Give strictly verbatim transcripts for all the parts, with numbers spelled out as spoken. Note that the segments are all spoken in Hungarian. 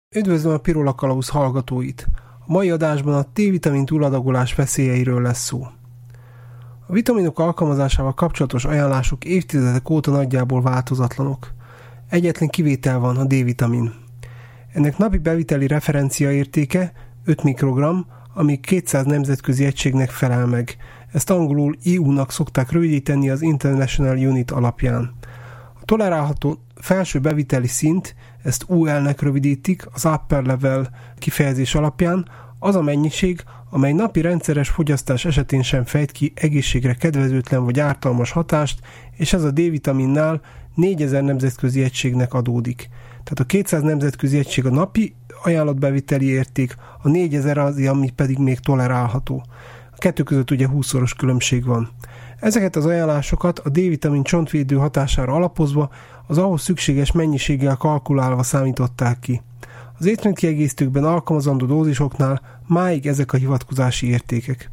Üdvözlöm a Pirola Kalauz hallgatóit! A mai adásban a D-vitamin túladagolás veszélyeiről lesz szó. A vitaminok alkalmazásával kapcsolatos ajánlások évtizedek óta nagyjából változatlanok. Egyetlen kivétel van, a D-vitamin. Ennek napi beviteli referencia értéke öt mikrogramm, ami kétszáz nemzetközi egységnek felel meg. Ezt angolul I U-nak szokták rövidíteni az International Unit alapján. A tolerálható felső beviteli szint, ezt U L-nek rövidítik az Upper Level kifejezés alapján, az a mennyiség, amely napi rendszeres fogyasztás esetén sem fejt ki egészségre kedvezőtlen vagy ártalmas hatást, és ez a D-vitaminnál négyezer nemzetközi egységnek adódik. Tehát a kétszáz nemzetközi egység a napi ajánlott beviteli érték, a négyezer az, ami pedig még tolerálható. A kettő között ugye húszszoros különbség van. Ezeket az ajánlásokat a D-vitamin csontvédő hatására alapozva az ahhoz szükséges mennyiséggel kalkulálva számították ki. Az étrendkiegészítőkben alkalmazandó dózisoknál máig ezek a hivatkozási értékek.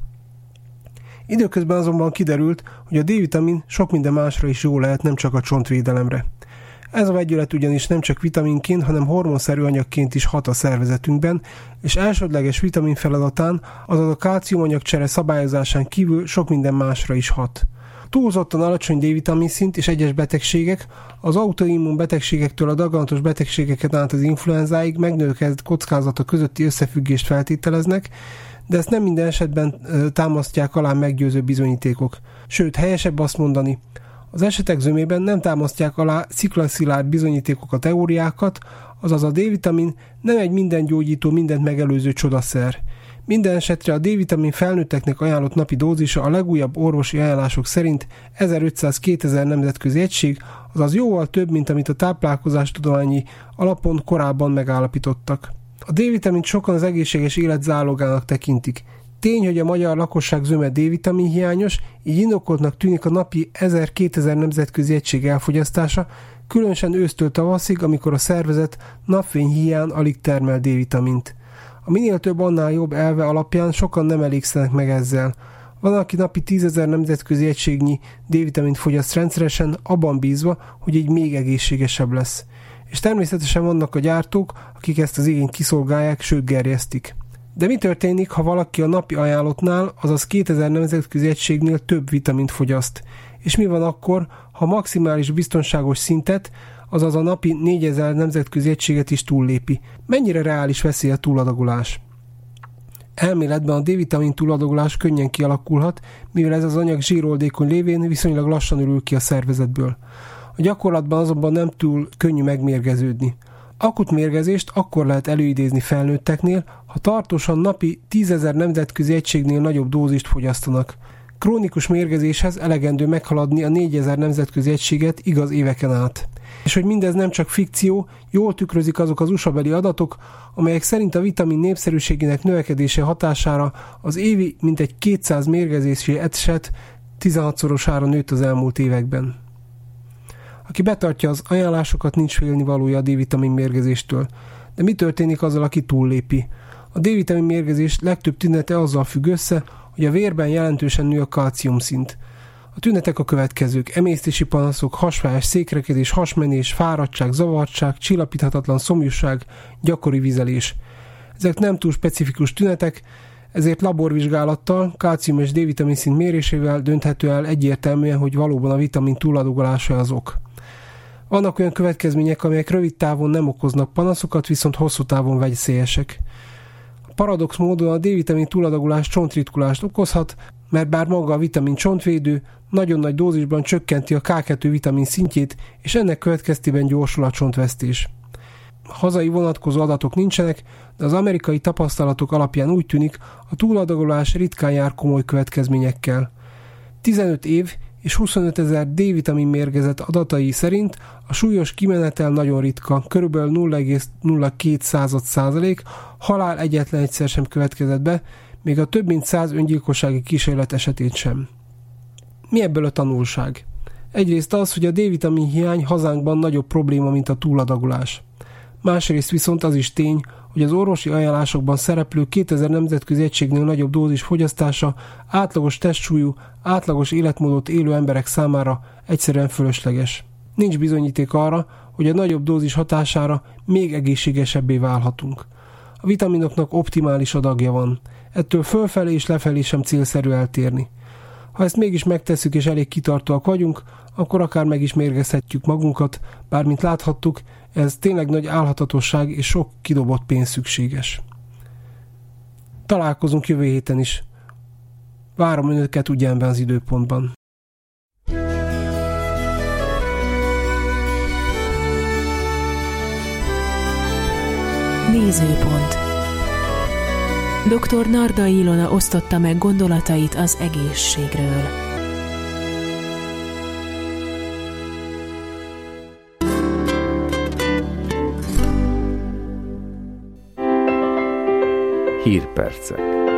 Időközben azonban kiderült, hogy a D-vitamin sok minden másra is jó lehet, nem csak a csontvédelemre. Ez a vegyület ugyanis nem csak vitaminként, hanem hormonszerű anyagként is hat a szervezetünkben, és elsődleges vitamin feladatán, azaz a kálciumanyagcsere szabályozásán kívül sok minden másra is hat. Túlzottan alacsony D-vitamin szint és egyes betegségek, az autoimmun betegségektől a daganatos betegségeken át az influenzáig megnövekedett kockázata közötti összefüggést feltételeznek, de ezt nem minden esetben ö, támasztják alá meggyőző bizonyítékok. Sőt, helyesebb azt mondani, az esetek zömében nem támasztják alá sziklaszilárd bizonyítékok a teóriákat, azaz a D-vitamin nem egy minden gyógyító, mindent megelőző csodaszer. Minden esetre a D-vitamin felnőtteknek ajánlott napi dózisa a legújabb orvosi ajánlások szerint ezerötszáz-kétezer nemzetközi egység, azaz jóval több, mint amit a táplálkozástudományi alapon korábban megállapítottak. A D-vitamint sokan az egészséges élet zálogának tekintik. Tény, hogy a magyar lakosság zöme D-vitamin hiányos, így indokoltnak tűnik a napi ezer-kétezer nemzetközi egység elfogyasztása, különösen ősztől tavaszig, amikor a szervezet napfény hiány alig termel D-vitamint. A minél több, annál jobb elve alapján sokan nem elégszenek meg ezzel. Van, aki napi tízezer nemzetközi egységnyi D-vitamint fogyaszt rendszeresen, abban bízva, hogy így még egészségesebb lesz. És természetesen vannak a gyártók, akik ezt az igényt kiszolgálják, sőt gerjesztik. De mi történik, ha valaki a napi ajánlottnál, azaz kétezer nemzetközi egységnél több vitamint fogyaszt? És mi van akkor, ha maximális biztonságos szintet, azaz a napi négyezer nemzetközi egységet is túllépi? Mennyire reális veszély a túladagolás? Elméletben a D-vitamin túladagolás könnyen kialakulhat, mivel ez az anyag zsíroldékony lévén viszonylag lassan ürül ki a szervezetből. A gyakorlatban azonban nem túl könnyű megmérgeződni. Akut mérgezést akkor lehet előidézni felnőtteknél, ha tartósan napi tízezer nemzetközi egységnél nagyobb dózist fogyasztanak. Krónikus mérgezéshez elegendő meghaladni a négyezer nemzetközi egységet igaz éveken át. És hogy mindez nem csak fikció, jól tükrözik azok az u es á-beli adatok, amelyek szerint a vitamin népszerűségének növekedése hatására az évi mintegy kétszáz mérgezési eset tizenhatszorosára nőtt az elmúlt években. Aki betartja az ajánlásokat, nincs félnivalója a D-vitamin mérgezéstől. De mi történik azzal, aki túllépi? A D-vitamin mérgezés legtöbb tünete azzal függ össze, hogy a vérben jelentősen nő a kálciumszint. A tünetek a következők: emésztési panaszok, hasfájás, székrekedés, hasmenés, fáradtság, zavartság, csillapíthatatlan szomjúság, gyakori vizelés. Ezek nem túl specifikus tünetek, ezért laborvizsgálattal, kálcium és D-vitamin szint mérésével dönthető el egyértelműen, hogy valóban a vitamin túladogolása az ok. Vannak olyan következmények, amelyek rövid távon nem okoznak panaszokat, viszont hosszú távon veszélyesek. A paradox módon a D-vitamin túladagolás csontritkulást okozhat, mert bár maga a vitamin csontvédő, nagyon nagy dózisban csökkenti a ká kettő vitamin szintjét, és ennek következtében gyorsul a csontvesztés. Hazai vonatkozó adatok nincsenek, de az amerikai tapasztalatok alapján úgy tűnik, a túladagolás ritkán jár komoly következményekkel. tizenöt év és huszonötezer D-vitamin mérgezett adatai szerint a súlyos kimenetel nagyon ritka, körülbelül nulla egész nulla két százalék, halál egyetlen egyszer sem következett be, még a több mint száz öngyilkossági kísérlet esetén sem. Mi ebből a tanulság? Egyrészt az, hogy a D-vitamin hiány hazánkban nagyobb probléma, mint a túladagolás. Másrészt viszont az is tény, hogy az orvosi ajánlásokban szereplő kétezer nemzetközi egységnél nagyobb dózis fogyasztása átlagos testsúlyú, átlagos életmódot élő emberek számára egyszerűen fölösleges. Nincs bizonyíték arra, hogy a nagyobb dózis hatására még egészségesebbé válhatunk. A vitaminoknak optimális adagja van, ettől fölfelé és lefelé sem célszerű eltérni. Ha ezt mégis megtesszük és elég kitartóak vagyunk, akkor akár meg is mérgezhetjük magunkat, bár mint láthattuk, ez tényleg nagy álhatatosság és sok kidobott pénz szükséges. Találkozunk jövő héten is. Várom önöket ugyanebben az időpontban. Nézőpont. doktor Nardai Ilona osztotta meg gondolatait az egészségről. Hírpercek.